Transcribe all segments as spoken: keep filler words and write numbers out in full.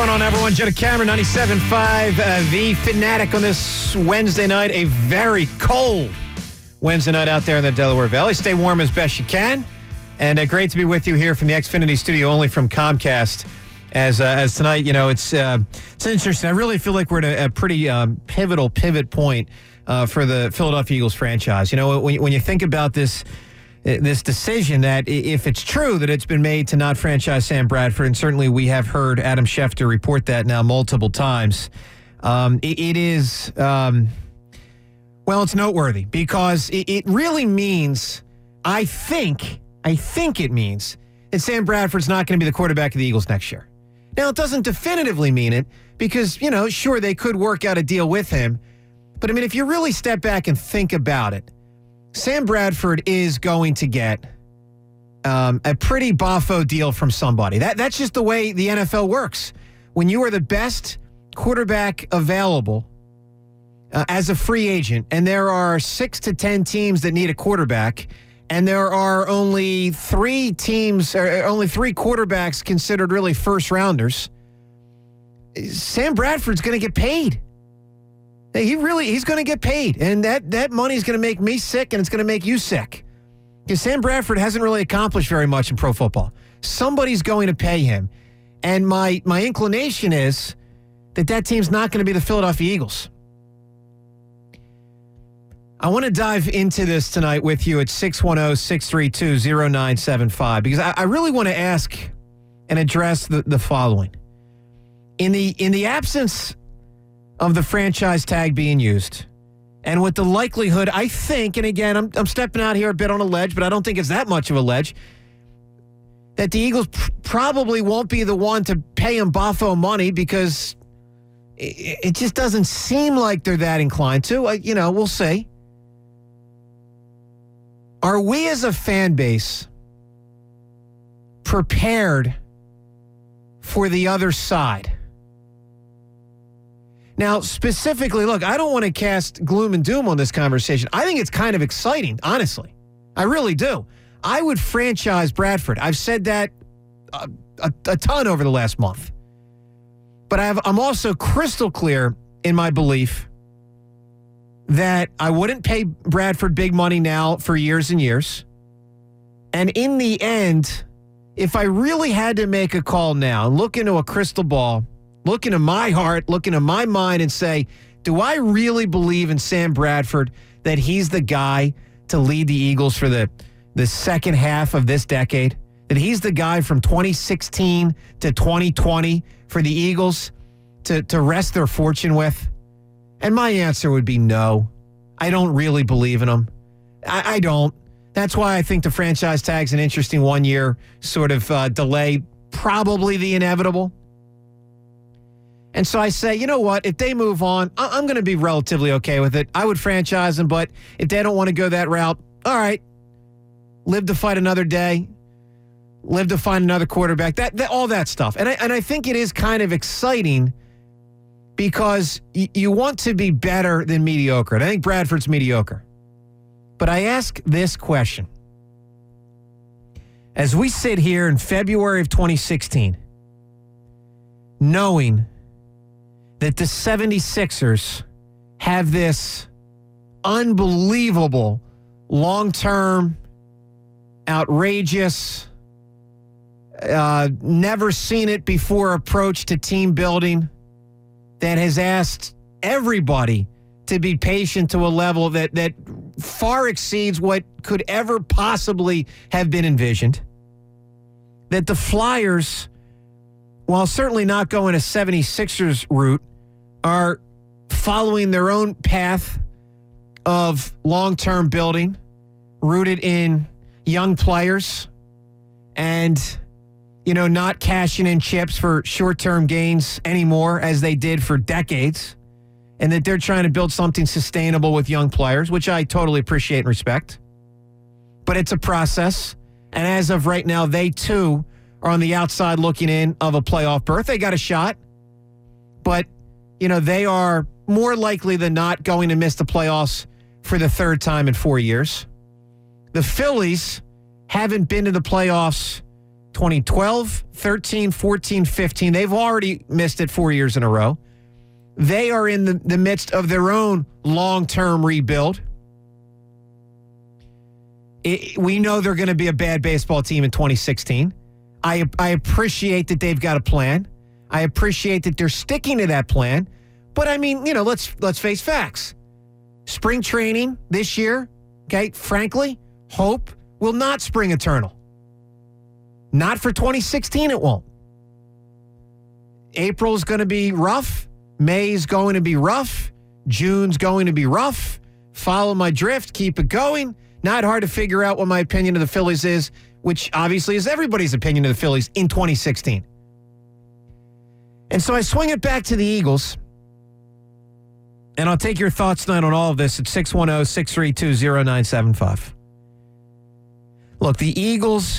going on, everyone? Joe Cameron, ninety-seven point five, uh, The Fanatic on this Wednesday night. A very cold Wednesday night out there in the Delaware Valley. Stay warm as best you can. And uh, great to be with you here from the Xfinity studio, only from Comcast. As uh, as tonight, you know, it's uh, it's interesting. I really feel like we're at a, a pretty um, pivotal pivot point uh, for the Philadelphia Eagles franchise. You know, when you, when you think about this this decision, that if it's true that it's been made to not franchise Sam Bradford, and certainly we have heard Adam Schefter report that now multiple times, um, it, it is, um, well, it's noteworthy because it, it really means, I think, I think it means that Sam Bradford's not going to be the quarterback of the Eagles next year. Now, it doesn't definitively mean it because, you know, sure, they could work out a deal with him. But, I mean, if you really step back and think about it, Sam Bradford is going to get um, a pretty boffo deal from somebody. That That's just the way the N F L works. When you are the best quarterback available uh, as a free agent, and there are six to ten teams that need a quarterback, and there are only three teams, or only three quarterbacks considered really first rounders, Sam Bradford's going to get paid. He really, he's going to get paid. And that, that money is going to make me sick, and it's going to make you sick. Because Sam Bradford hasn't really accomplished very much in pro football. Somebody's going to pay him. And my, my inclination is that that team's not going to be the Philadelphia Eagles. I want to dive into this tonight with you at six one zero, six three two, zero nine seven five because I, I really want to ask and address the, the following. In the in the absence of the franchise tag being used, and with the likelihood, I think, and again, I'm, I'm stepping out here a bit on a ledge, but I don't think it's that much of a ledge, that the Eagles pr- probably won't be the one to pay him boffo money because it, it just doesn't seem like they're that inclined to. I, you know, we'll see. Are we as a fan base prepared for the other side? Now, specifically, look, I don't want to cast gloom and doom on this conversation. I think it's kind of exciting, honestly. I really do. I would franchise Bradford. I've said that a, a, a ton over the last month. But I have, I'm also crystal clear in my belief that I wouldn't pay Bradford big money now for years and years. And in the end, if I really had to make a call now and look into a crystal ball, look into my heart, look into my mind and say, do I really believe in Sam Bradford that he's the guy to lead the Eagles for the, the second half of this decade? That he's the guy from twenty sixteen to twenty twenty for the Eagles to, to rest their fortune with? And my answer would be no. I don't really believe in him. I, I don't. That's why I think the franchise tag's an interesting one-year sort of uh, delay, probably the inevitable. And so I say, you know what? If they move on, I- I'm going to be relatively okay with it. I would franchise them, but if they don't want to go that route, all right, live to fight another day, live to find another quarterback, that, that all that stuff. And I, and I think it is kind of exciting because y- you want to be better than mediocre. And I think Bradford's mediocre. But I ask this question. As we sit here in February of twenty sixteen, knowing that the seventy-sixers have this unbelievable, long-term, outrageous, uh, never-seen-it-before approach to team building that has asked everybody to be patient to a level that, that far exceeds what could ever possibly have been envisioned, that the Flyers, while certainly not going a seventy-sixers route, are following their own path of long-term building, rooted in young players and, you know, not cashing in chips for short-term gains anymore as they did for decades, and that they're trying to build something sustainable with young players, which I totally appreciate and respect. But it's a process, and as of right now, they too are on the outside looking in of a playoff berth. They got a shot, but, you know, they are more likely than not going to miss the playoffs for the third time in four years. The Phillies haven't been to the playoffs twenty twelve, thirteen, fourteen, fifteen. They've already missed it four years in a row. They are in the, the midst of their own long-term rebuild. It, we know they're going to be a bad baseball team in twenty sixteen. I, I appreciate that they've got a plan. I appreciate that they're sticking to that plan. But, I mean, you know, let's let's face facts. Spring training this year, okay, frankly, hope will not spring eternal. Not for twenty sixteen, it won't. April's going to be rough. May's going to be rough. June's going to be rough. Follow my drift. Keep it going. Not hard to figure out what my opinion of the Phillies is, which obviously is everybody's opinion of the Phillies in twenty sixteen. And so I swing it back to the Eagles, and I'll take your thoughts tonight on all of this at six one zero, six three two, zero nine seven five. Look, the Eagles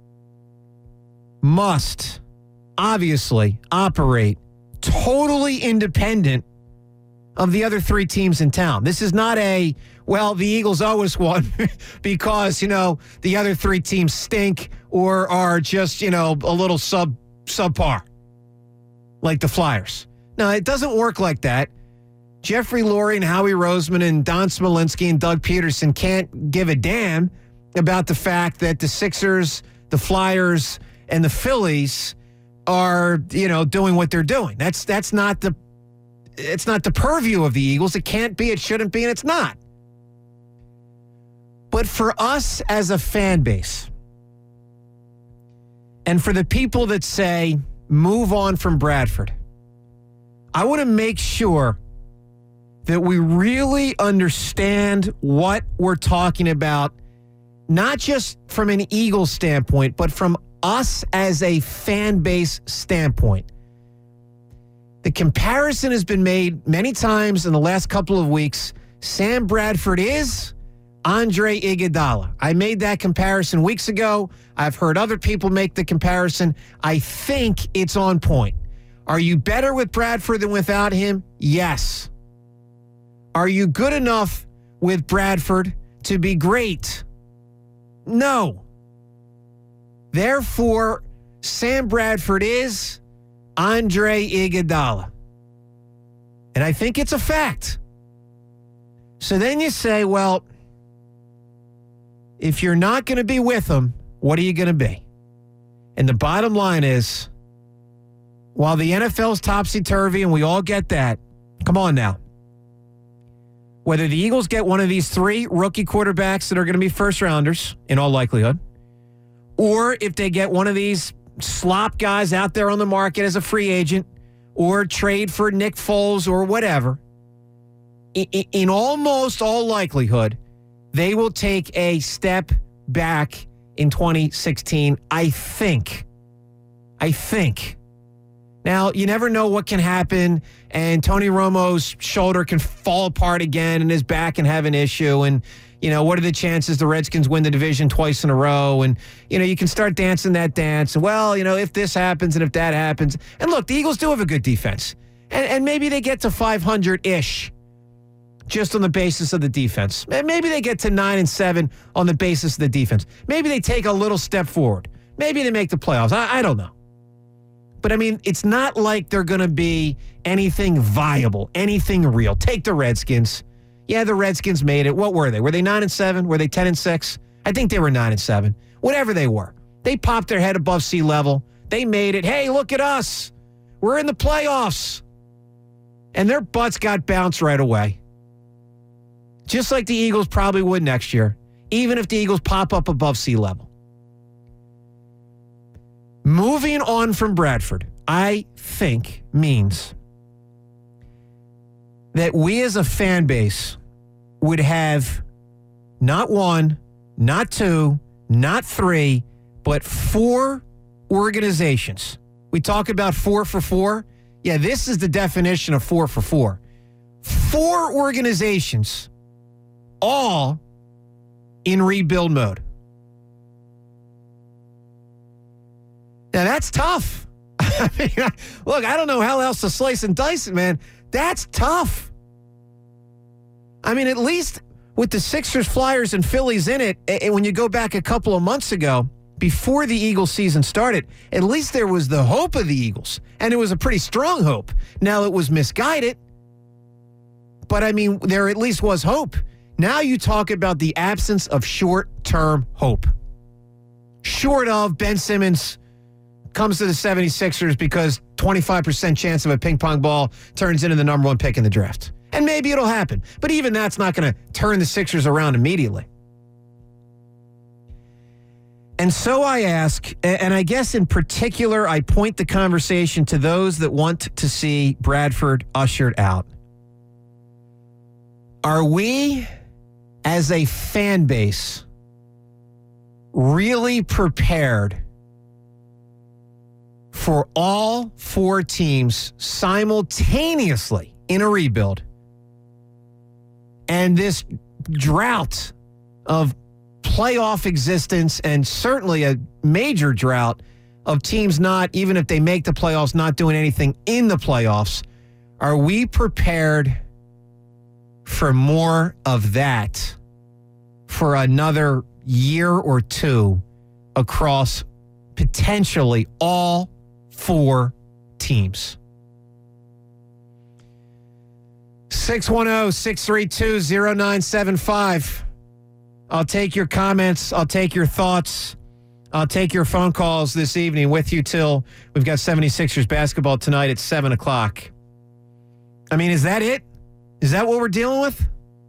must obviously operate totally independent of the other three teams in town. This is not a, well, the Eagles always won because, you know, the other three teams stink or are just, you know, a little sub subpar, like the Flyers. No, it doesn't work like that. Jeffrey Lurie and Howie Roseman and Don Smolinski and Doug Peterson can't give a damn about the fact that the Sixers, the Flyers, and the Phillies are, you know, doing what they're doing. That's that's not the it's not the purview of the Eagles. It can't be, it shouldn't be, and it's not. But for us as a fan base, and for the people that say, move on from Bradford, I want to make sure that we really understand what we're talking about, not just from an Eagles standpoint, but from us as a fan base standpoint. The comparison has been made many times in the last couple of weeks. Sam Bradford is Andre Iguodala. I made that comparison weeks ago. I've heard other people make the comparison. I think it's on point. Are you better with Bradford than without him? Yes. Are you good enough with Bradford to be great? No. Therefore, Sam Bradford is Andre Iguodala. And I think it's a fact. So then you say, well, if you're not going to be with him, what are you going to be? And the bottom line is, while the N F L's topsy-turvy and we all get that, come on now. Whether the Eagles get one of these three rookie quarterbacks that are going to be first-rounders, in all likelihood, or if they get one of these slop guys out there on the market as a free agent, or trade for Nick Foles or whatever, in, in almost all likelihood, they will take a step back in twenty sixteen, I think. I think. Now, you never know what can happen, and Tony Romo's shoulder can fall apart again and his back can have an issue, and, you know, what are the chances the Redskins win the division twice in a row? And, you know, you can start dancing that dance. And, well, you know, if this happens and if that happens. And, look, the Eagles do have a good defense. And, and maybe they get to five hundred-ish just on the basis of the defense. Maybe they get to nine and seven on the basis of the defense. Maybe they take a little step forward. Maybe they make the playoffs. I, I don't know. But, I mean, it's not like they're going to be anything viable, anything real. Take the Redskins. Yeah, the Redskins made it. What were they? Were they nine and seven? Were they ten and six? I think they were nine and seven. Whatever they were. They popped their head above sea level. They made it. Hey, look at us. We're in the playoffs. And their butts got bounced right away. Just like the Eagles probably would next year, even if the Eagles pop up above sea level. Moving on from Bradford, I think, means that we as a fan base would have not one, not two, not three, but four organizations. We talk about four for four. Yeah, this is the definition of four for four. Four organizations, all in rebuild mode. Now, that's tough. I mean, look, I don't know how else to slice and dice it, man. That's tough. I mean, at least with the Sixers, Flyers, and Phillies in it, and when you go back a couple of months ago, before the Eagles season started, at least there was the hope of the Eagles. And it was a pretty strong hope. Now it was misguided. But, I mean, there at least was hope. Now you talk about the absence of short-term hope. Short of Ben Simmons comes to the seventy-sixers because twenty-five percent chance of a ping pong ball turns into the number one pick in the draft. And maybe it'll happen. But even that's not going to turn the Sixers around immediately. And so I ask, and I guess in particular, I point the conversation to those that want to see Bradford ushered out. Are we, as a fan base, really prepared for all four teams simultaneously in a rebuild and this drought of playoff existence and certainly a major drought of teams not, even if they make the playoffs, not doing anything in the playoffs? Are we prepared for more of that for another year or two across potentially all four teams? six one zero, six three two, zero nine seven five. I'll take your comments. I'll take your thoughts. I'll take your phone calls this evening with you till we've got seventy-sixers basketball tonight at seven o'clock. I mean, is that it? Is that what we're dealing with?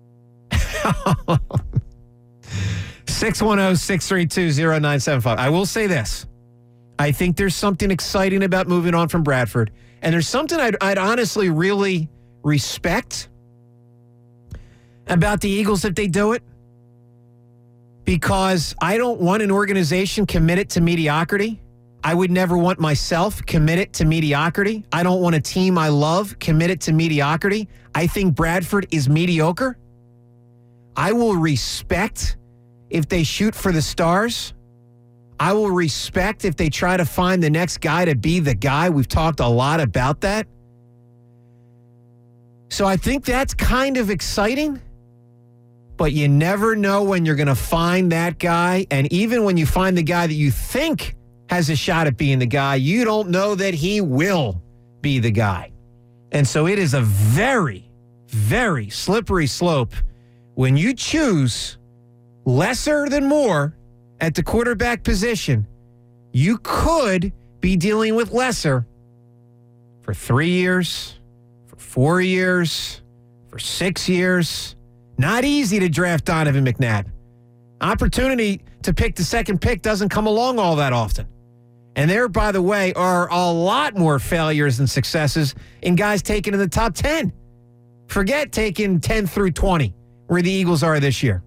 six one zero, six three two, zero nine seven five. I will say this. I think there's something exciting about moving on from Bradford. And there's something I'd, I'd honestly really respect about the Eagles if they do it. Because I don't want an organization committed to mediocrity. I would never want myself committed to mediocrity. I don't want a team I love committed to mediocrity. I think Bradford is mediocre. I will respect if they shoot for the stars. I will respect if they try to find the next guy to be the guy. We've talked a lot about that. So I think that's kind of exciting. But you never know when you're going to find that guy. And even when you find the guy that you think has a shot at being the guy, you don't know that he will be the guy. And so it is a very, very slippery slope when you choose lesser than more at the quarterback position. You could be dealing with lesser for three years, for four years, for six years. Not easy to draft Donovan McNabb. Opportunity to pick the second pick doesn't come along all that often. And there, by the way, are a lot more failures than successes in guys taken in the top ten. Forget taking ten through twenty, where the Eagles are this year.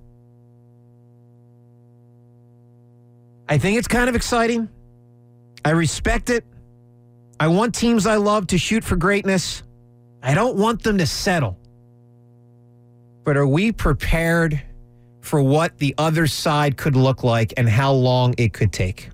I think it's kind of exciting. I respect it. I want teams I love to shoot for greatness. I don't want them to settle. But are we prepared for what the other side could look like and how long it could take?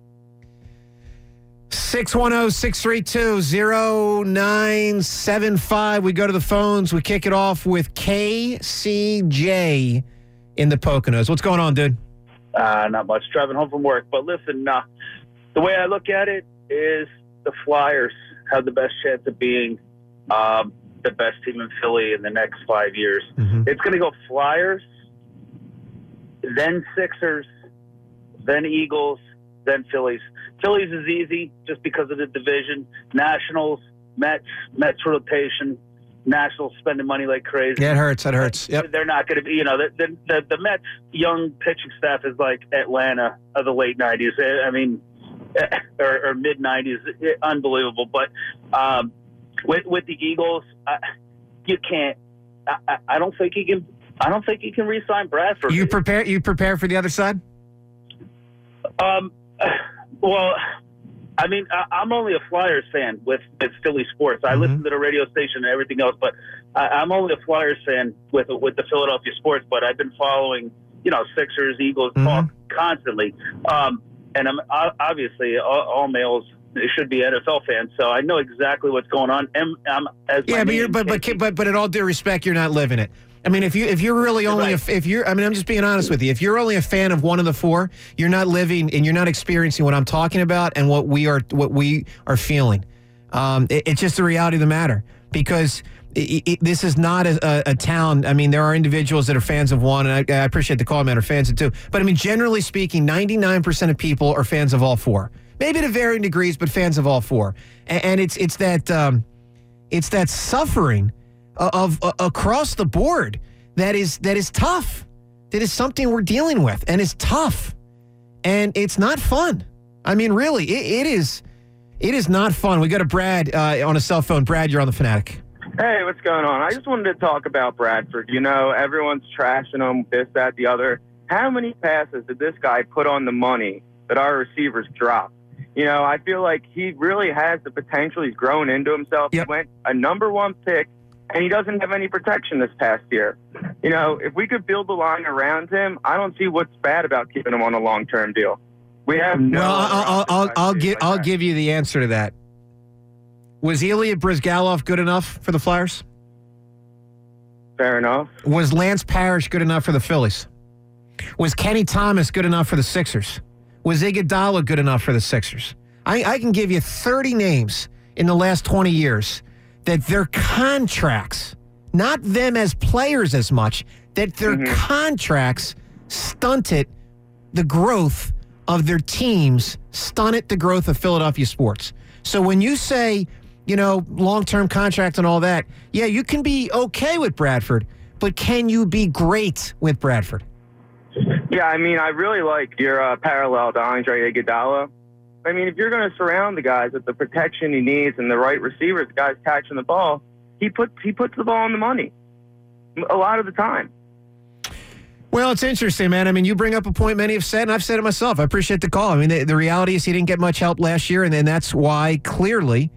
six one zero, six three two, zero nine seven five. We go to the phones. We kick it off with K C J in the Poconos. What's going on, dude? Uh, not much. Driving home from work. But listen, uh, the way I look at it is the Flyers have the best chance of being um, the best team in Philly in the next five years. Mm-hmm. It's going to go Flyers, then Sixers, then Eagles, then Phillies. Phillies is easy just because of the division. Nationals, Mets, Mets rotation. Nationals spending money like crazy. Yeah, it hurts. It hurts. Yep. They're not going to be, you know, the, the, the, the Mets' young pitching staff is like Atlanta of the late nineties. I mean, or, or mid nineties. Unbelievable. But um, with with the Eagles, I, you can't. I, I don't think he can. I don't think he can re-sign Bradford. You prepare. You prepare for the other side. Um. Well, I mean, I, I'm only a Flyers fan with, with Philly sports. I mm-hmm. listen to the radio station and everything else, but I, I'm only a Flyers fan with with the Philadelphia sports. But I've been following, you know, Sixers, Eagles mm-hmm. talk constantly. Um, and I'm obviously all, all males should be N F L fans, so I know exactly what's going on. And I'm as yeah, but, you're, but but but but in all due respect, you're not living it. I mean, if you if you're really only Right. a, if you're I mean, I'm just being honest with you. If you're only a fan of one of the four, you're not living and you're not experiencing what I'm talking about and what we are what we are feeling. Um, it, it's just the reality of the matter because it, it, this is not a, a, a town. I mean, there are individuals that are fans of one, and I, I appreciate the call, man, are fans of two. But I mean, generally speaking, ninety-nine percent of people are fans of all four. Maybe to varying degrees, but fans of all four. And, and it's it's that um, it's that suffering of, of across the board that is that is tough. That is something we're dealing with, and it's tough, and it's not fun. I mean, really, it, it is. It is not fun. We got a Brad uh, on a cell phone. Brad, you're on the Fanatic. Hey, what's going on? I just wanted to talk about Bradford. You know, everyone's trashing him, this, that, the other. How many passes did this guy put on the money that our receivers dropped? You know, I feel like he really has the potential. He's grown into himself. Yep. He went a number one pick, and he doesn't have any protection this past year. You know, if we could build the line around him, I don't see what's bad about keeping him on a long-term deal. We have no. Well, I'll, I'll, I'll, I'll give like I'll that. give you the answer to that. Was Ilya Brizgalov good enough for the Flyers? Fair enough. Was Lance Parrish good enough for the Phillies? Was Kenny Thomas good enough for the Sixers? Was Iguodala good enough for the Sixers? I, I can give you thirty names in the last twenty years that their contracts, not them as players as much, that their Mhm. contracts stunted the growth of their teams, stunted the growth of Philadelphia sports. So when you say, you know, long-term contract and all that, yeah, you can be okay with Bradford, but can you be great with Bradford? Yeah, I mean, I really like your uh, parallel to Andre Iguodala. I mean, if you're going to surround the guys with the protection he needs and the right receivers, the guys catching the ball, he puts he puts the ball on the money a lot of the time. Well, it's interesting, man. I mean, you bring up a point many have said, and I've said it myself. I appreciate the call. I mean, the, the reality is he didn't get much help last year, and, and that's why, clearly,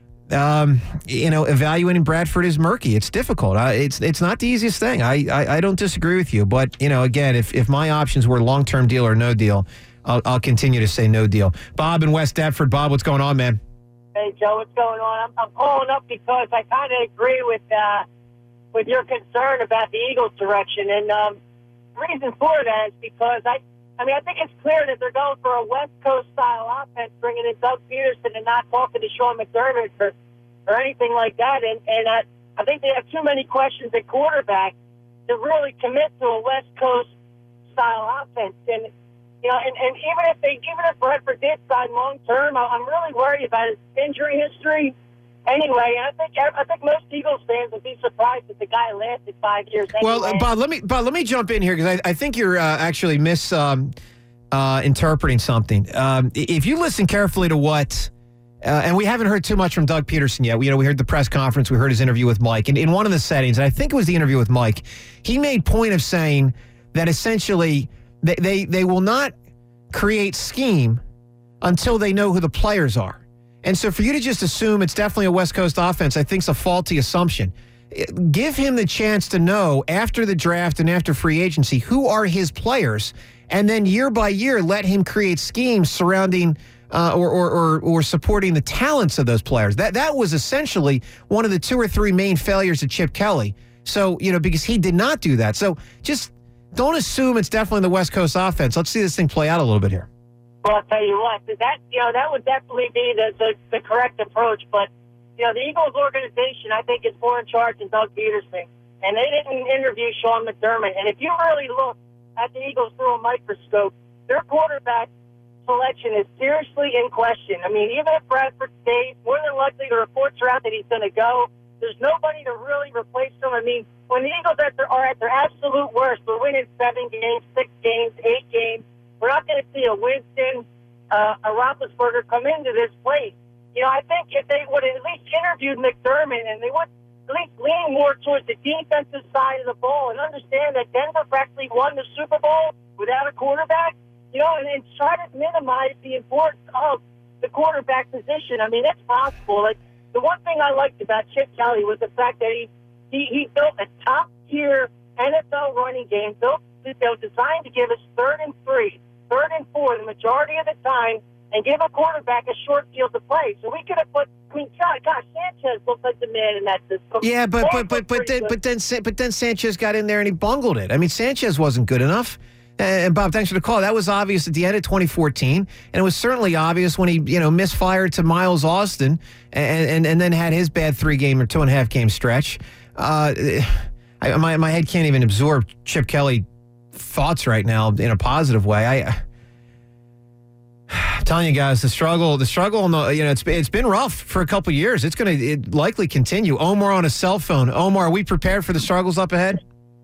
um, you know, evaluating Bradford is murky. It's difficult. Uh, it's it's not the easiest thing. I, I, I don't disagree with you. But, you know, again, if, if my options were long-term deal or no deal, I'll, I'll continue to say no deal. Bob in West Deptford. Bob, what's going on, man? Hey, Joe, what's going on? I'm, I'm calling up because I kind of agree with uh, with your concern about the Eagles' direction. And um, the reason for that is because I, I mean, I think it's clear that they're going for a West Coast style offense, bringing in Doug Peterson and not talking to Sean McDermott or, or anything like that. And, and I, I think they have too many questions at quarterback to really commit to a West Coast style offense. And you know, and, and even if they, even if Bradford did sign long term, I'm really worried about his injury history. Anyway, and I think I think most Eagles fans would be surprised if the guy lasted five years. Anyway. Well, uh, Bob, let me Bob, let me jump in here because I, I think you're uh, actually mis um, uh, interpreting something. Um, if you listen carefully to what, uh, and we haven't heard too much from Doug Peterson yet. We, you know, we heard the press conference, we heard his interview with Mike, and in one of the settings, and I think it was the interview with Mike, he made point of saying that essentially they they, they will not create scheme until they know who the players are. And so for you to just assume it's definitely a West Coast offense, I think is a faulty assumption. Give him the chance to know after the draft and after free agency who are his players, and then year by year let him create schemes surrounding uh, or, or, or, or supporting the talents of those players. That that was essentially one of the two or three main failures of Chip Kelly. So, you know, because he did not do that. So just don't assume it's definitely the West Coast offense. Let's see this thing play out a little bit here. Well, I'll tell you what, that you know that would definitely be the, the, the correct approach. But you know, the Eagles organization, I think, is more in charge than Doug Peterson, and they didn't interview Sean McDermott. And if you really look at the Eagles through a microscope, their quarterback selection is seriously in question. I mean, even if Bradford stays, more than likely the reports are out that he's going to go. There's nobody to really replace him. I mean, when the Eagles are at their, are at their absolute worst, they're winning seven games, six games, eight games. We're not going to see a Winston, uh, a Roethlisberger come into this place. You know, I think if they would have at least interviewed McDermott and they would at least lean more towards the defensive side of the ball and understand that Denver actually won the Super Bowl without a quarterback, you know, and, and try to minimize the importance of the quarterback position. I mean, that's possible. Like, the one thing I liked about Chip Kelly was the fact that he, he, he built a top-tier N F L running game, built, you know, designed to give us third and three, third and four the majority of the time, and give a quarterback a short field to play. So we could have put. I mean, God, gosh, Sanchez looked like the man in that system. Yeah, but Paul but but but looked then pretty but then Sa- but then Sanchez got in there and he bungled it. I mean, Sanchez wasn't good enough. And Bob, thanks for the call. That was obvious at the end of twenty fourteen, and it was certainly obvious when he, you know, misfired to Miles Austin, and and, and then had his bad three game or two and a half game stretch. Uh, I, my my head can't even absorb Chip Kelly thoughts right now in a positive way. I. I'm telling you guys, the struggle, the struggle, you know, it's it's been rough for a couple of years. It's going to it likely continue. Omar on a cell phone. Omar, are we prepared for the struggles up ahead?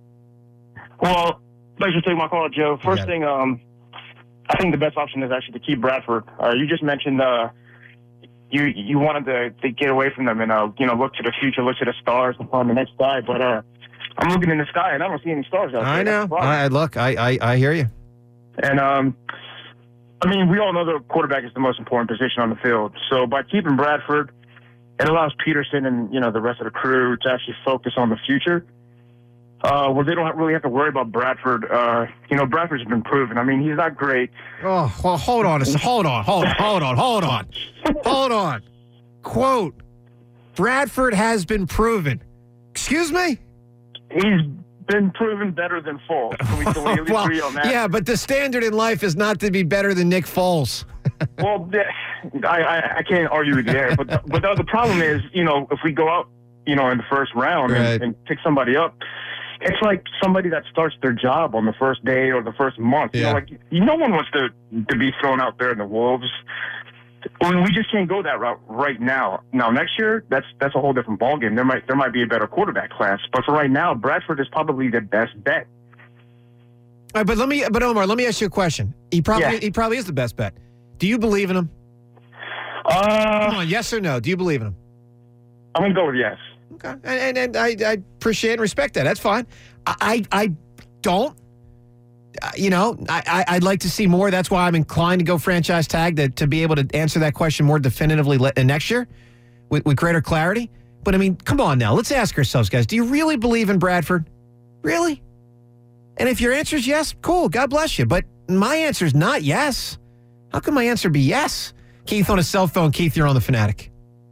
Well, thanks for taking my call, Joe. First thing, um, I think the best option is actually to keep Bradford. Uh, you just mentioned uh, you you wanted to, to get away from them and uh, you know look to the future, look to the stars and find the next guy. But uh, I'm looking in the sky and I don't see any stars out there. I know. I look. I, I I hear you. And um. I mean, we all know the quarterback is the most important position on the field. So by keeping Bradford, it allows Peterson and, you know, the rest of the crew to actually focus on the future. Uh, where they don't have, really have to worry about Bradford. Uh, you know, Bradford's been proven. I mean, he's not great. Oh, well, hold on. a- Hold on. Hold on. Hold on. Hold on. Hold on. Quote, Bradford has been proven. Excuse me? He's been proven better than Foles. Can we, can we at least Well, agree on that? yeah, but the standard in life is not to be better than Nick Foles. Well, th- I, I, I can't argue with you there. But the, but the, the problem is, you know, if we go out, you know, in the first round Right. and, and pick somebody up, it's like somebody that starts their job on the first day or the first month. You Yeah. know, like no one wants to to be thrown out there in the wolves. I mean, we just can't go that route right now. Now, next year, that's that's a whole different ballgame. There might there might be a better quarterback class, but for right now, Bradford is probably the best bet. All right, but let me, but Omar, let me ask you a question. He probably, Yeah. he probably is the best bet. Do you believe in him? Come Uh, on, yes or no? Do you believe in him? I'm gonna go with yes. Okay, and and, and I, I appreciate and respect that. That's fine. I I, I don't. Uh, you know, I, I I'd like to see more. That's why I'm inclined to go franchise tag to to be able to answer that question more definitively le- next year with with greater clarity. But I mean, come on now, let's ask ourselves, guys. Do you really believe in Bradford? Really? And if your answer is yes, cool. God bless you. But my answer is not yes. How can my answer be yes? Keith on a cell phone. Keith, you're on the Fanatic.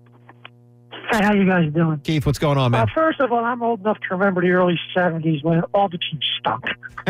Hey, how you guys doing? Keith, what's going on, man? Uh, first of all, I'm old enough to remember the early seventies when all the teams stunk.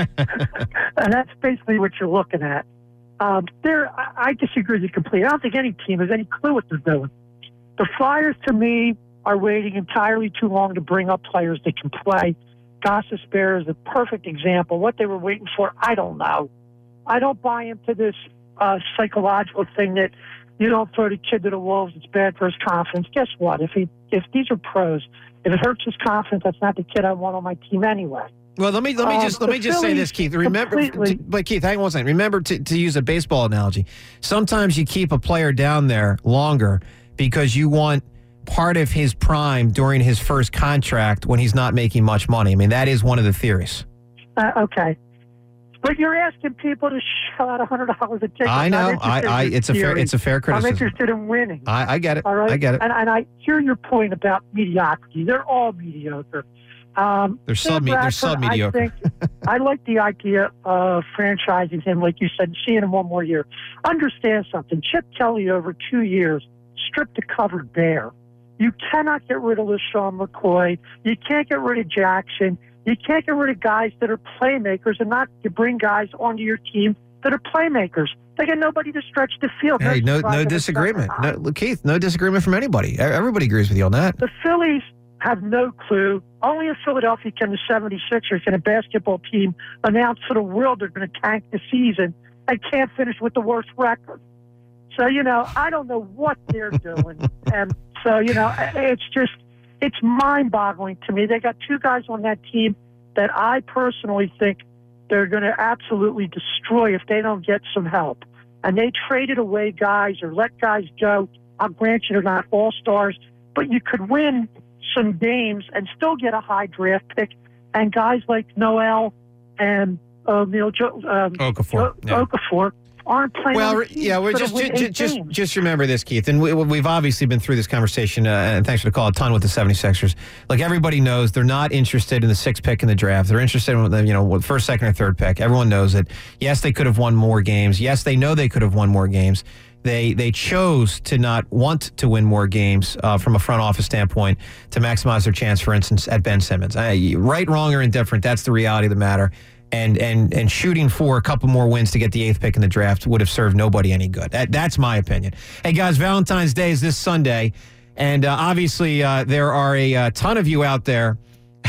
And that's basically what you're looking at. Um, there, I, I disagree with you completely. I don't think any team has any clue what they're doing. The Flyers, to me, are waiting entirely too long to bring up players that can play. Gossip Bear is a perfect example. What they were waiting for, I don't know. I don't buy into this uh, psychological thing that you don't throw the kid to the wolves. It's bad for his confidence. Guess what? If he, if these are pros, if it hurts his confidence, that's not the kid I want on my team anyway. Well, let me let me Um, just let the me just say Phillies this, Keith. Remember, completely- to- but Keith, hang on one second. Remember to, to use a baseball analogy. Sometimes you keep a player down there longer because you want part of his prime during his first contract when he's not making much money. I mean, that is one of the theories. Uh, okay. But you're asking people to shell out one hundred dollars a ticket. I I'm not know. I, interested I in it's a fair theory. it's a fair I'm criticism. interested in winning. I, I get it. All right? I get it. And, and I hear your point about mediocrity. They're all mediocre. Um, They're Sam sub they're Bradford, sub mediocre. I think I like the idea of franchising him, like you said, seeing him one more year. Understand something. Chip Kelly over two years stripped the cupboard bare. You cannot get rid of LaShawn McCoy. You can't get rid of Jackson. You can't get rid of guys that are playmakers and not to bring guys onto your team that are playmakers. They got nobody to stretch the field. Hey, no surprise no if it's disagreement. not. No, Keith, no disagreement from anybody. E- Everybody agrees with you on that. The Phillies have no clue. Only in Philadelphia can the seventy-sixers, can a basketball team announce to the world they're going to tank the season and can't finish with the worst record. So, you know, I don't know what they're doing. And so, you know, it's just, it's mind-boggling to me. They got two guys on that team that I personally think they're going to absolutely destroy if they don't get some help. And they traded away guys or let guys go. I'll grant you they're not all-stars, but you could win some games and still get a high draft pick. And guys like Noel and uh, Neil jo- um, Okafor. Jo- Yeah. Okafor aren't playing. Well, on the team yeah, we're for just to win just, eight just games. just remember this, Keith, and we, we've obviously been through this conversation, uh, and thanks for the call, a ton with the seventy-sixers. Like, everybody knows they're not interested in the sixth pick in the draft. They're interested in the, you know, first, second, or third pick. Everyone knows it. Yes, they could have won more games. Yes, they know they could have won more games. They they chose to not want to win more games uh, from a front office standpoint to maximize their chance, for instance, at Ben Simmons. I, right, wrong, or indifferent, that's the reality of the matter. And and and shooting for a couple more wins to get the eighth pick in the draft would have served nobody any good. That, that's my opinion. Hey, guys, Valentine's Day is this Sunday. And uh, obviously uh, there are a uh, ton of you out there.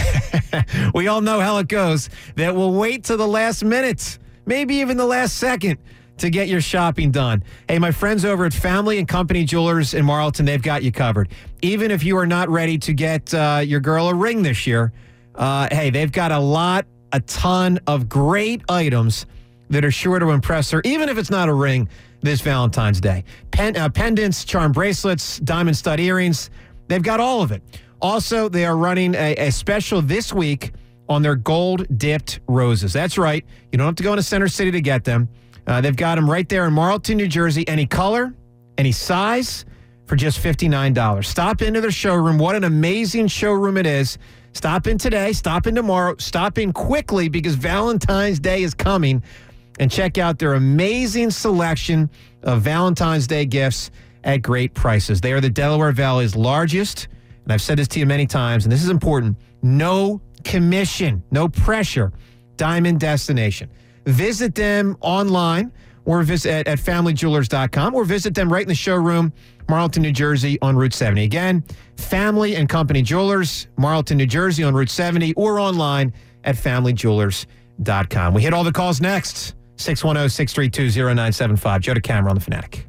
We all know how it goes. That will wait to the last minute, maybe even the last second, to get your shopping done. Hey, my friends over at Family and Company Jewelers in Marlton, they've got you covered. Even if you are not ready to get uh, your girl a ring this year, uh, hey, they've got a lot, a ton of great items that are sure to impress her, even if it's not a ring this Valentine's Day. Pen, uh, pendants, charm bracelets, diamond stud earrings, they've got all of it. Also, they are running a, a special this week on their gold-dipped roses. That's right. You don't have to go into Center City to get them. Uh, they've got them right there in Marlton, New Jersey. Any color, any size, for just fifty-nine dollars. Stop into their showroom. What an amazing showroom it is. Stop in today. Stop in tomorrow. Stop in quickly because Valentine's Day is coming. And check out their amazing selection of Valentine's Day gifts at great prices. They are the Delaware Valley's largest, and I've said this to you many times, and this is important, no commission, no pressure, diamond destination. Visit them online or visit at, at family jewelers dot com or visit them right in the showroom, Marlton, New Jersey on Route seventy. Again, Family and Company Jewelers, Marlton, New Jersey on Route seventy or online at family jewelers dot com. We hit all the calls next. six one zero, six three two, zero nine seven five. Joe DeCamera on The Fanatic.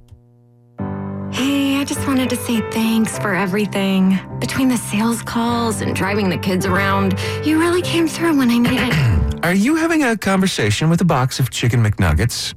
Hey, I just wanted to say thanks for everything. Between the sales calls and driving the kids around, you really came through when I needed. Are you having a conversation with a box of Chicken McNuggets?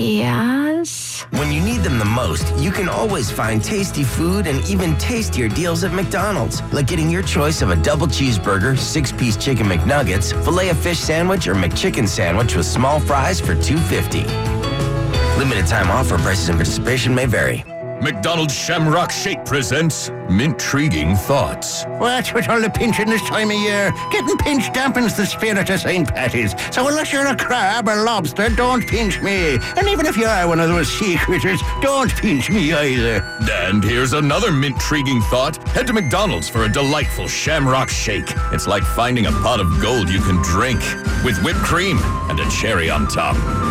Yes. When you need them the most, you can always find tasty food and even tastier deals at McDonald's. Like getting your choice of a double cheeseburger, six-piece Chicken McNuggets, Filet-O-Fish sandwich, or McChicken sandwich with small fries for two fifty. Limited time offer, prices and participation may vary. McDonald's Shamrock Shake presents Mintriguing Thoughts. What's with all the pinching this time of year? Getting pinched dampens the spirit of Saint Patty's. So unless you're a crab or lobster, don't pinch me. And even if you are one of those sea critters, don't pinch me either. And here's another Mintriguing thought. Head to McDonald's for a delightful Shamrock Shake. It's like finding a pot of gold you can drink with whipped cream and a cherry on top.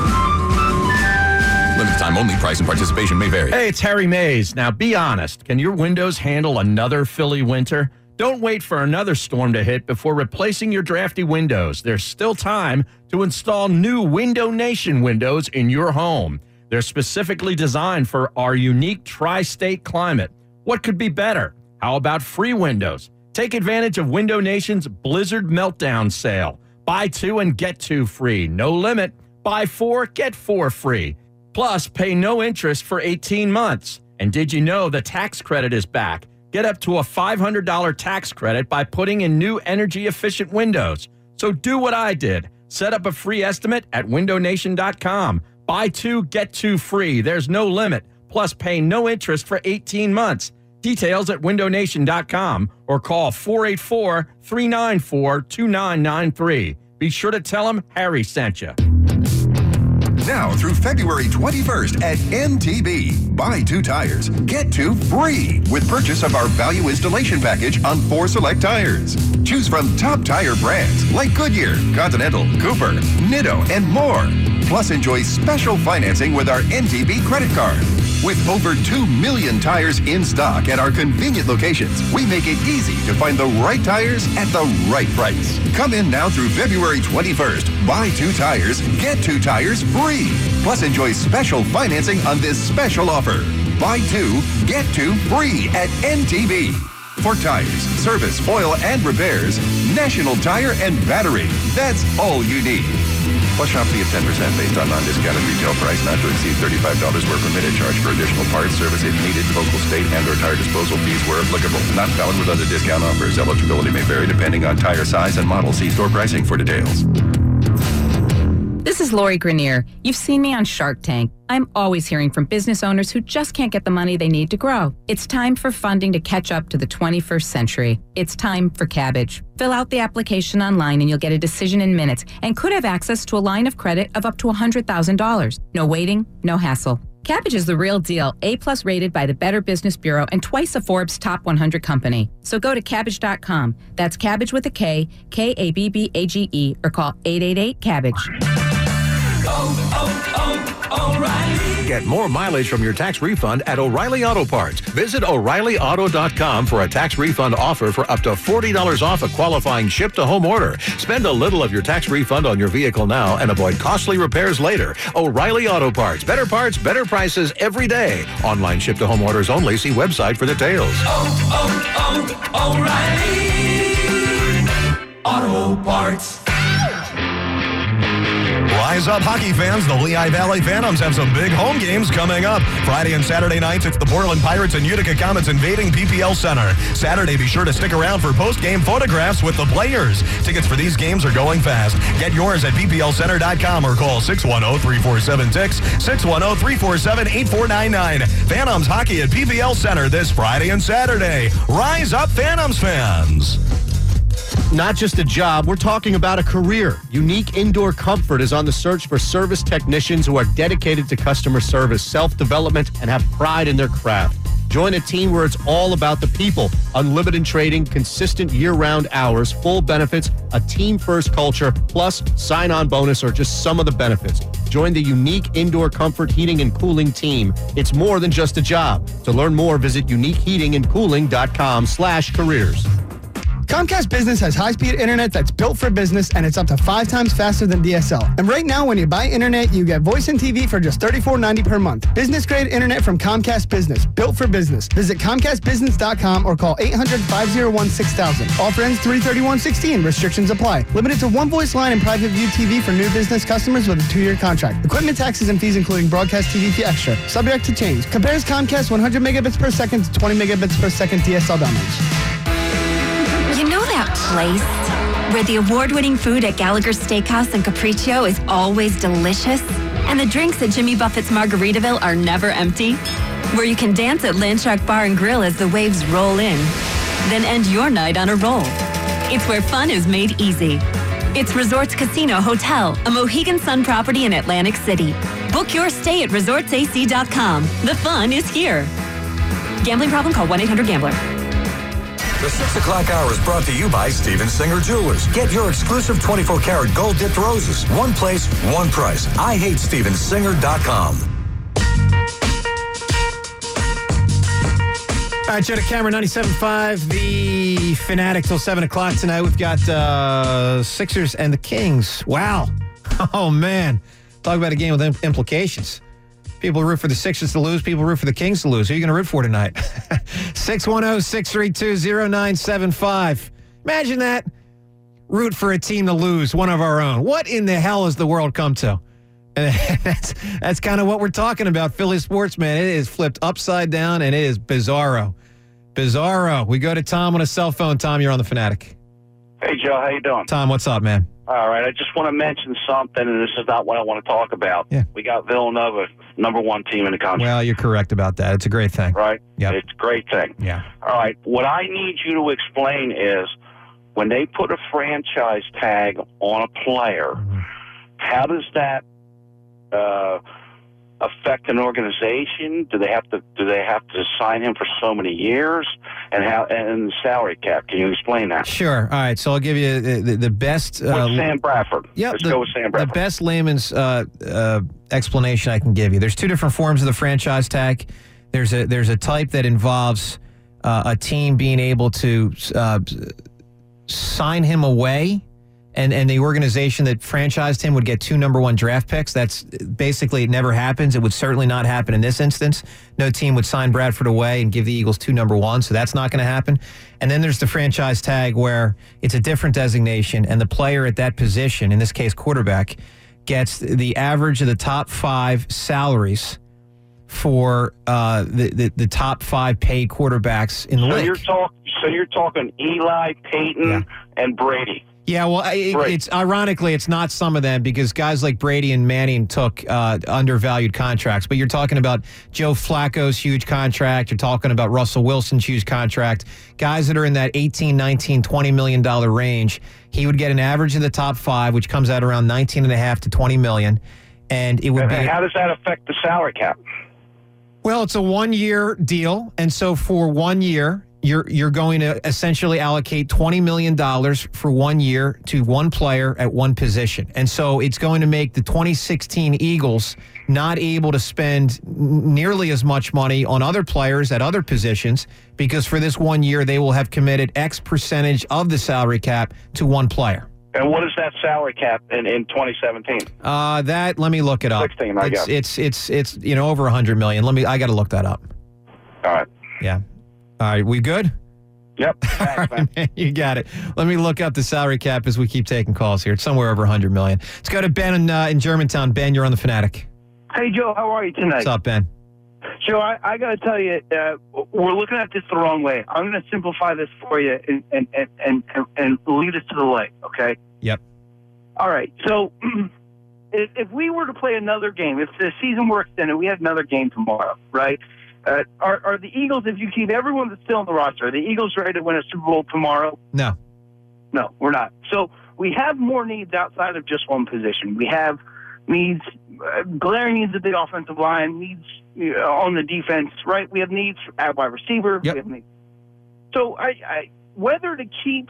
Limited time only. Price and participation may vary. Hey, it's Harry Mays. Now, be honest. Can your windows handle another Philly winter? Don't wait for another storm to hit before replacing your drafty windows. There's still time to install new Window Nation windows in your home. They're specifically designed for our unique tri-state climate. What could be better? How about free windows? Take advantage of Window Nation's Blizzard Meltdown sale. Buy two and get two free. No limit. Buy four, get four free. Plus, pay no interest for eighteen months. And did you know the tax credit is back? Get up to a five hundred dollars tax credit by putting in new energy-efficient windows. So do what I did. Set up a free estimate at window nation dot com. Buy two, get two free. There's no limit. Plus, pay no interest for eighteen months. Details at window nation dot com or call four eight four, three nine four, two nine nine three. Be sure to tell them Harry sent you. Now through February twenty-first at M T B. Buy two tires, get two free with purchase of our value installation package on four select tires. Choose from top tire brands like Goodyear, Continental, Cooper, Nitto, and more. Plus enjoy special financing with our M T B credit card. With over two million tires in stock at our convenient locations, we make it easy to find the right tires at the right price. Come in now through February twenty-first. Buy two tires, get two tires free. Plus enjoy special financing on this special offer. Buy two, get two free at M T B. For tires, service, oil, and repairs, National Tire and Battery. That's all you need. Plus shop fee of ten percent based on non-discounted retail price not to exceed thirty-five dollars where permitted. Charge for additional parts, service if needed. Local, state, and or tire disposal fees where applicable. Not valid with other discount offers. Eligibility may vary depending on tire size and model. See store pricing for details. This is Lori Grenier. You've seen me on Shark Tank. I'm always hearing from business owners who just can't get the money they need to grow. It's time for funding to catch up to the twenty-first century. It's time for Cabbage. Fill out the application online and you'll get a decision in minutes and could have access to a line of credit of up to one hundred thousand dollars. No waiting, no hassle. Cabbage is the real deal, A-plus rated by the Better Business Bureau and twice a Forbes Top one hundred company. So go to Cabbage dot com. That's Cabbage with a K, K A B B A G E, or call eight eight eight, CABBAGE. Oh, oh, oh, O'Reilly. Get more mileage from your tax refund at O'Reilly Auto Parts. Visit O'Reilly Auto dot com for a tax refund offer for up to forty dollars off a qualifying ship-to-home order. Spend a little of your tax refund on your vehicle now and avoid costly repairs later. O'Reilly Auto Parts. Better parts, better prices every day. Online ship-to-home orders only. See website for details. Oh, oh, oh, O'Reilly Auto Parts. Rise up, hockey fans. The Lehigh Valley Phantoms have some big home games coming up. Friday and Saturday nights, it's the Portland Pirates and Utica Comets invading P P L Center. Saturday, be sure to stick around for post-game photographs with the players. Tickets for these games are going fast. Get yours at P P L center dot com or call six one zero, three four seven, T I X, six one zero, three four seven, eight four nine nine. Phantoms hockey at P P L Center this Friday and Saturday. Rise up, Phantoms fans. Not just a job, we're talking about a career. Unique Indoor Comfort is on the search for service technicians who are dedicated to customer service, self-development, and have pride in their craft. Join a team where it's all about the people. Unlimited trading, consistent year-round hours, full benefits, a team-first culture, plus sign-on bonus are just some of the benefits. Join the Unique Indoor Comfort Heating and Cooling team. It's more than just a job. To learn more, visit unique heating and cooling dot com slash careers. Comcast Business has high-speed internet that's built for business, and it's up to five times faster than D S L. And right now, when you buy internet, you get voice and T V for just thirty-four ninety per month. Business-grade internet from Comcast Business, built for business. Visit Comcast Business dot com or call eight hundred, five oh one, six thousand. Offer ends three thirty-one sixteen. Restrictions apply. Limited to one voice line and private view T V for new business customers with a two-year contract. Equipment taxes and fees including broadcast T V fee extra. Subject to change. Compares Comcast one hundred megabits per second to twenty megabits per second D S L downloads. You know that place where the award-winning food at Gallagher Steakhouse and Capriccio is always delicious? And the drinks at Jimmy Buffett's Margaritaville are never empty? Where you can dance at Landshark Bar and Grill as the waves roll in, then end your night on a roll. It's where fun is made easy. It's Resorts Casino Hotel, a Mohegan Sun property in Atlantic City. Book your stay at resorts a c dot com. The fun is here. Gambling problem? Call one eight hundred gambler. The six o'clock hour is brought to you by Steven Singer Jewelers. Get your exclusive twenty-four karat gold dipped roses. One place, one price. I hate steven singer dot com. All right, Joe DeCamera, ninety-seven point five, the Fanatic till seven o'clock tonight. We've got uh, Sixers and the Kings. Wow. Oh, man. Talk about a game with imp- implications. People root for the Sixers to lose. People root for the Kings to lose. Who are you going to root for tonight? six one zero, six three two, zero nine seven five. Imagine that. Root for a team to lose, one of our own. What in the hell has the world come to? that's that's kind of what we're talking about. Philly sports, man. It is flipped upside down, and it is bizarro. Bizarro. We go to Tom on a cell phone. Tom, you're on the Fanatic. Hey, Joe. How you doing? Tom, what's up, man? All right. I just want to mention something, and this is not what I want to talk about. Yeah. We got Villanova, number one team in the country. Well, you're correct about that. It's a great thing. Right? Yep. It's a great thing. Yeah. All right. What I need you to explain is when they put a franchise tag on a player, mm-hmm. how does that uh, affect an organization? Do they have to do they have to sign him for so many years? And how and the salary cap? Can you explain that? Sure. All right. So I'll give you the, the, the best. Uh, with Sam Bradford. Yeah. Let's the, go with Sam Bradford. The best layman's uh, uh, explanation I can give you. There's two different forms of the franchise tag. There's a there's a type that involves uh, a team being able to uh, sign him away. And and the organization that franchised him would get two number one draft picks. That's basically, it never happens. It would certainly not happen in this instance. No team would sign Bradford away and give the Eagles two number ones, so that's not going to happen. And then there's the franchise tag where it's a different designation, and the player at that position, in this case quarterback, gets the average of the top five salaries for uh, the, the the top five paid quarterbacks in the so league. You're talk, so you're talking Eli, Peyton, yeah. and Brady. Yeah, well, I, right. it's ironically, it's not some of them because guys like Brady and Manning took uh, undervalued contracts. But you're talking about Joe Flacco's huge contract. You're talking about Russell Wilson's huge contract. Guys that are in that eighteen, nineteen, twenty million dollars range. He would get an average of the top five, which comes out around nineteen and a half to twenty million. And it would and be. How does that affect the salary cap? Well, it's a one-year deal, and so for one year. You're you're going to essentially allocate twenty million dollars for one year to one player at one position. And so it's going to make the twenty sixteen Eagles not able to spend nearly as much money on other players at other positions because for this one year they will have committed X percentage of the salary cap to one player. And what is that salary cap in, in twenty seventeen? Uh, that, let me look it up. sixteen, I it's, guess. It's, it's, it's, you know, over one hundred million dollars. Let me, I got to look that up. All right. Yeah. All right, we good? Yep. Thanks, man. Man, you got it. Let me look up the salary cap as we keep taking calls here. It's somewhere over one hundred million dollars. Let's go to Ben in, uh, in Germantown. Ben, you're on the Fanatic. Hey, Joe, how are you tonight? What's up, Ben? Joe, I, I got to tell you, uh, we're looking at this the wrong way. I'm going to simplify this for you and, and, and, and, and lead us to the light, okay? Yep. All right, so if, if we were to play another game, if the season were extended, we had another game tomorrow, right? Uh, are, are the Eagles, if you keep everyone that's still on the roster, are the Eagles ready to win a Super Bowl tomorrow? No. No, we're not. So we have more needs outside of just one position. We have needs, uh, glaring needs of the offensive line, needs uh, on the defense, right? We have needs at wide receiver. Yep. We have needs. So I, I, whether to keep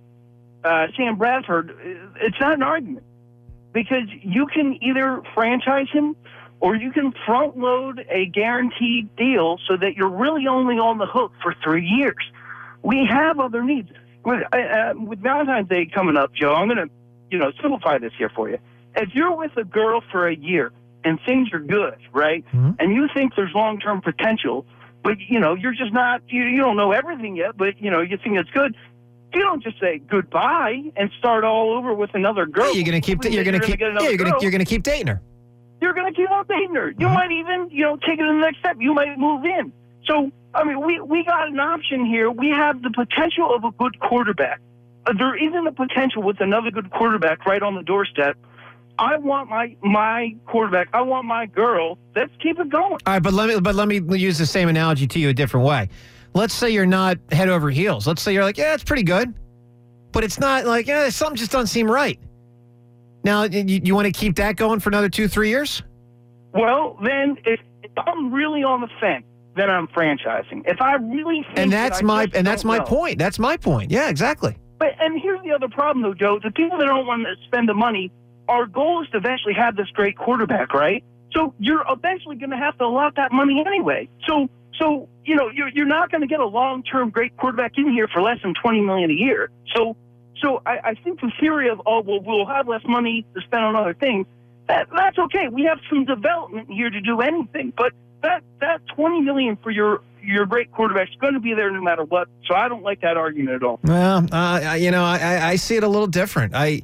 uh, Sam Bradford, it's not an argument because you can either franchise him or you can front load a guaranteed deal so that you're really only on the hook for three years. We have other needs. With, uh, with Valentine's Day coming up, Joe, I'm going to, you know, simplify this here for you. If you're with a girl for a year and things are good, right, mm-hmm. and you think there's long-term potential, but, you know, you're just not, you, you don't know everything yet, but, you know, you think it's good, you don't just say goodbye and start all over with another girl. Yeah, you're going to keep, you're going to keep, yeah, you're going to, you're going to keep dating her. You're going to keep on dating her. You Mm-hmm. might even, you know, take it to the next step. You might move in. So, I mean, we, we got an option here. We have the potential of a good quarterback. Uh, there isn't a potential with another good quarterback right on the doorstep. I want my my quarterback. I want my girl. Let's keep it going. All right, but let me but let me use the same analogy to you a different way. Let's say you're not head over heels. Let's say you're like, yeah, it's pretty good, but it's not like, yeah, something just doesn't seem right. Now, you, you want to keep that going for another two, three years? Well, then if, if I'm really on the fence, then I'm franchising. If I really think and that's that I my just and that's don't my know. point. That's my point. Yeah, exactly. But and here's the other problem, though, Joe. The people that don't want to spend the money, our goal is to eventually have this great quarterback, right? So you're eventually going to have to allot that money anyway. So, so you know, you're you're not going to get a long-term great quarterback in here for less than twenty million dollars a year. So, so I, I think the theory of oh well, we'll have less money to spend on other things. That that's okay. We have some development here to do anything, but that that twenty million dollars for your your great quarterback is going to be there no matter what. So I don't like that argument at all. Well, uh, you know, I, I see it a little different. I,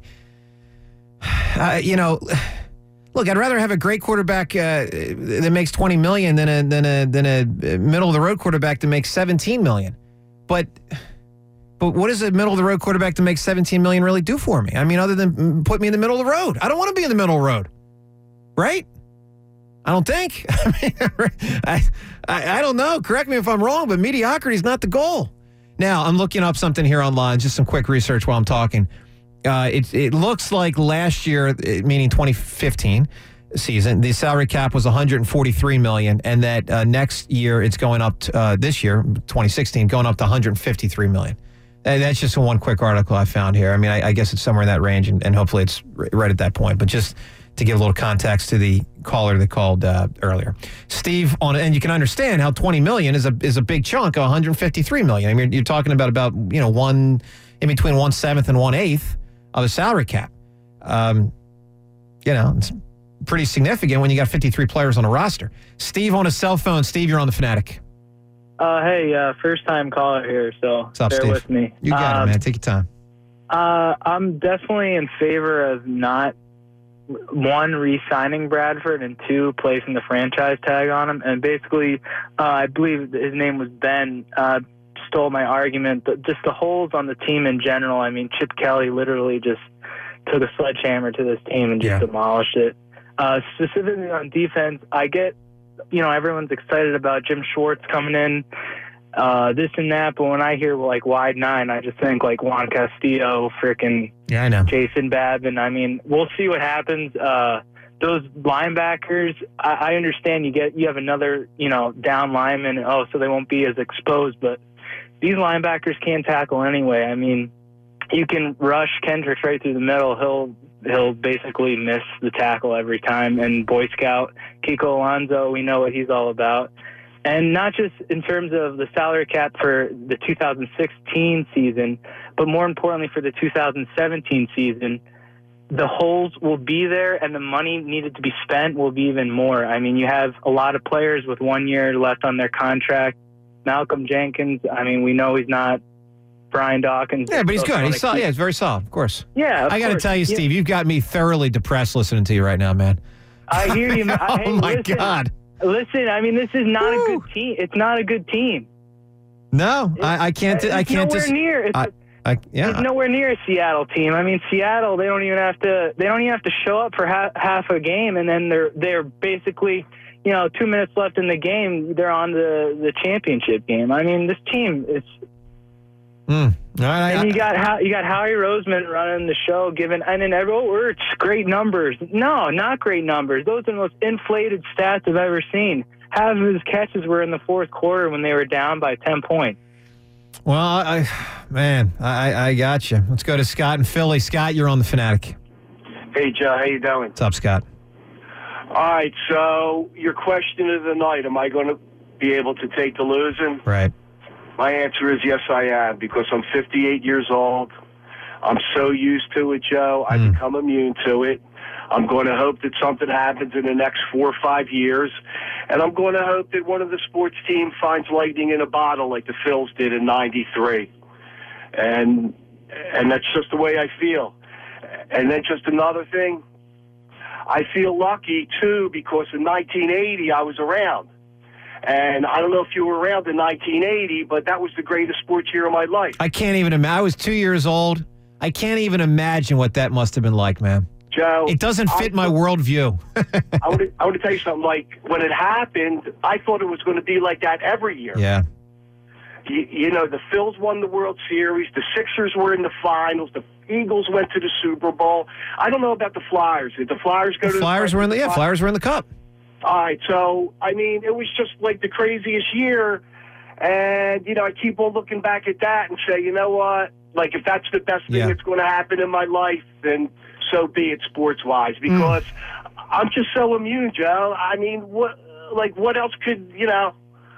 I, you know, look, I'd rather have a great quarterback uh, that makes twenty million than a than a than a middle of the road quarterback that makes seventeen million. But, but what does a middle of the road quarterback that makes seventeen million really do for me? I mean, other than put me in the middle of the road, I don't want to be in the middle of the road, right? I don't think. I mean, I, I I don't know. Correct me if I'm wrong, but mediocrity is not the goal. Now, I'm looking up something here online, just some quick research while I'm talking. Uh, it, it looks like last year, meaning twenty fifteen season, the salary cap was one hundred forty-three million dollars, and that uh, next year it's going up to, uh, this year, twenty sixteen, going up to one hundred fifty-three million dollars. And that's just one quick article I found here. I mean, I, I guess it's somewhere in that range, and, and hopefully it's right at that point. But just to give a little context to the caller that called uh, earlier, Steve, on and you can understand how twenty million is a is a big chunk of one hundred fifty-three million. I mean, you're talking about about you know one in between one seventh and one eighth of the salary cap. Um, you know, it's pretty significant when you got fifty-three players on a roster. Steve on a cell phone. Steve, you're on the Fanatic. Uh, hey, uh, first time caller here, so What's up, bear Steve? with me. You got um, it, man. Take your time. Uh, I'm definitely in favor of not, one, re-signing Bradford, and two, placing the franchise tag on him. And basically, uh, I believe his name was Ben, uh, stole my argument, but just the holes on the team in general. I mean, Chip Kelly literally just took a sledgehammer to this team and just Yeah. demolished it. Uh, specifically on defense, I get, you know, everyone's excited about Jim Schwartz coming in, uh, this and that, but when I hear like wide nine, I just think like Juan Castillo, freaking Yeah, I know. Jason Babin. I mean, we'll see what happens. Uh, those linebackers, I, I understand you get you have another, you know, down lineman. Oh, so they won't be as exposed. But these linebackers can't tackle anyway. I mean, you can rush Kendricks right through the middle. He'll he'll basically miss the tackle every time. And Boy Scout Kiko Alonso, we know what he's all about. And not just in terms of the salary cap for the two thousand sixteen season, but more importantly for the two thousand seventeen season. The holes will be there, and the money needed to be spent will be even more. I mean, you have a lot of players with one year left on their contract. Malcolm Jenkins, I mean, we know he's not Brian Dawkins. Yeah, but he's good. He's Keep- solid. Yeah, he's very solid, of course. Yeah, of I got to course. tell you, Yeah. Steve, you've got me thoroughly depressed listening to you right now, man. I hear you. man. Oh, Hey, my listen, God. Listen, I mean, this is not a good team. It's not a good team. No, I, I can't. I It's can't. nowhere dis- near. It's, I, I, yeah. it's nowhere near a Seattle team. I mean, Seattle, they don't even have to. They don't even have to show up for half, half a game, and then they're they're basically, you know, two minutes left in the game, they're on the the championship game. I mean, this team is. Mm. All right, And I, you got How, you got Howie Roseman running the show, giving and then everyone, oh, it's great numbers. No, not great numbers. Those are the most inflated stats I've ever seen. Half of his catches were in the fourth quarter when they were down by ten points. well, I, man, I, I got you. Let's go to Scott in Philly. Scott, you're on the Fanatic. Hey, Joe, how you doing? What's up, Scott? All right, so your question of the night, am I going to be able to take the losing? Right. My answer is yes, I am, because I'm fifty-eight years old. I'm so used to it, Joe. I've become immune to it. I'm going to hope that something happens in the next four or five years. And I'm going to hope that one of the sports teams finds lightning in a bottle like the Phils did in ninety-three. And and that's just the way I feel. And then just another thing, I feel lucky, too, because in nineteen eighty I was around. And I don't know if you were around in nineteen eighty, but that was the greatest sports year of my life. I can't even imagine. I was two years old. I can't even imagine what that must have been like, man. Joe, It doesn't fit my worldview. I want to I want to tell you something. Like, when it happened, I thought it was going to be like that every year. Yeah. You, you know, the Phils won the World Series. The Sixers were in the finals. The Eagles went to the Super Bowl. I don't know about the Flyers. Did the Flyers go The to Flyers the were in the yeah. Flyers were in the Cup. All right, so, I mean, it was just like the craziest year. And, you know, I keep on looking back at that and say, you know what? Like, if that's the best thing Yeah. that's going to happen in my life, then so be it sports-wise. Because I'm just so immune, Joe. I mean, what, like, what else could, you know,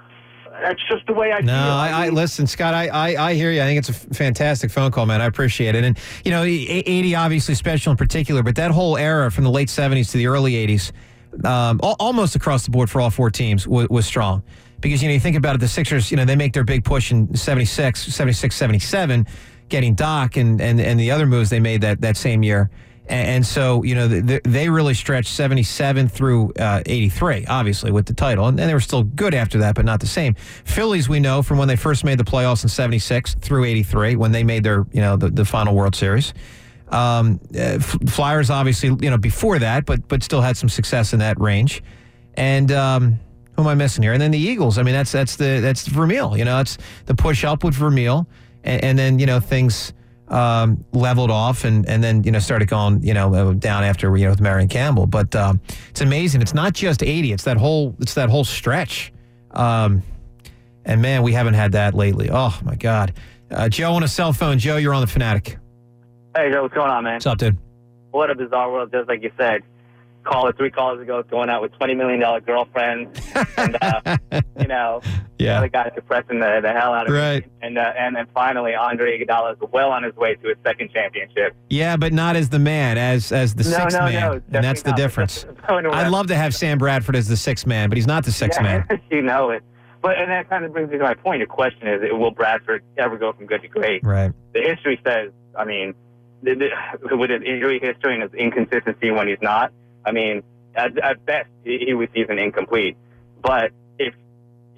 that's just the way I No, feel. I, I listen, Scott. I, I I hear you. I think it's a f- fantastic phone call, man. I appreciate it. And you know, eighty obviously special in particular, but that whole era from the late seventies to the early eighties, um, al- almost across the board for all four teams was, was strong. Because you know, you think about it, the Sixers, you know, they make their big push in seventy-six, seventy-six, seventy-seven, getting Doc and and and the other moves they made that that same year. And so, you know, they, they really stretched seventy-seven through uh, eighty-three, obviously, with the title. And, and they were still good after that, but not the same. Phillies, we know, from when they first made the playoffs in seventy-six through eighty-three, when they made their, you know, the, the final World Series. Um, uh, Flyers, obviously, you know, before that, but but still had some success in that range. And um, who am I missing here? And then the Eagles. I mean, that's that's the that's Vermeil. You know, that's the push up with Vermeil. And, and then, you know, things... Um, leveled off and, and then, you know, started going, you know, down after, you know, with Marion Campbell. But um, it's amazing. It's not just eighty. It's that whole, it's that whole stretch. Um, and man, we haven't had that lately. Oh my God. Uh, Joe on a cell phone. Joe, you're on the Fanatic. Hey, Joe, what's going on, man? What's up, dude? What a bizarre world, just like you said. Caller three callers ago, going out with twenty million dollars girlfriend, and uh, you know, yeah, the other guys depressing the, the hell out of right. me. And uh, and then finally, Andre Iguodala is well on his way to his second championship. Yeah, but not as the man, as as the No, sixth no, man, no, and that's the definitely not. difference. No, no, I'd no. love to have Sam Bradford as the sixth man, but he's not the sixth Yeah, man. you know it. But and that kind of brings me to my point. Your question is, will Bradford ever go from good to great? Right. The history says, I mean, the, the, with his injury history and his inconsistency when he's not, I mean, at, at best, he, he was even incomplete. But if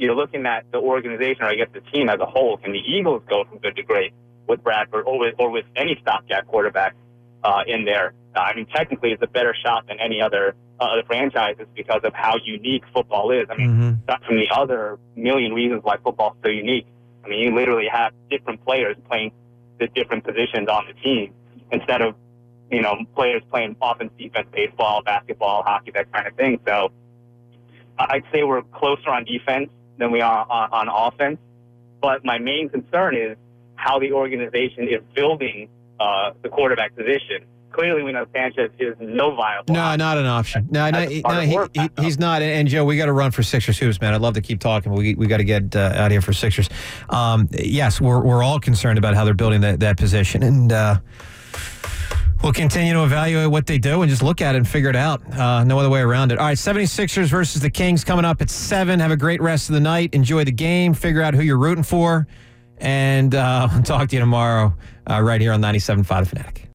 you're looking at the organization, or I guess the team as a whole. Can the Eagles go from good to great with Bradford, or with, or with any stopgap quarterback uh, in there? Uh, I mean, technically, it's a better shot than any other uh, other franchises because of how unique football is. I mean, Mm-hmm. that's from the other million reasons why football is so unique. I mean, you literally have different players playing the different positions on the team instead of, you know, players playing offense, defense, baseball, basketball, hockey, that kind of thing. So I'd say we're closer on defense than we are on, on offense. But my main concern is how the organization is building uh, the quarterback position. Clearly, we know Sanchez is no viable. No, not an option. No, no, As a he, part no of he, work he, he's not. And, Joe, we got to run for Sixers hoops, man. I'd love to keep talking, but we we got to get uh, out of here for Sixers. Um, yes, we're we're all concerned about how they're building that, that position, and uh, we'll continue to evaluate what they do and just look at it and figure it out. Uh, no other way around it. All right, seventy-sixers versus the Kings coming up at seven. Have a great rest of the night. Enjoy the game. Figure out who you're rooting for, and uh, I'll talk to you tomorrow uh, right here on ninety-seven point five The Fanatic.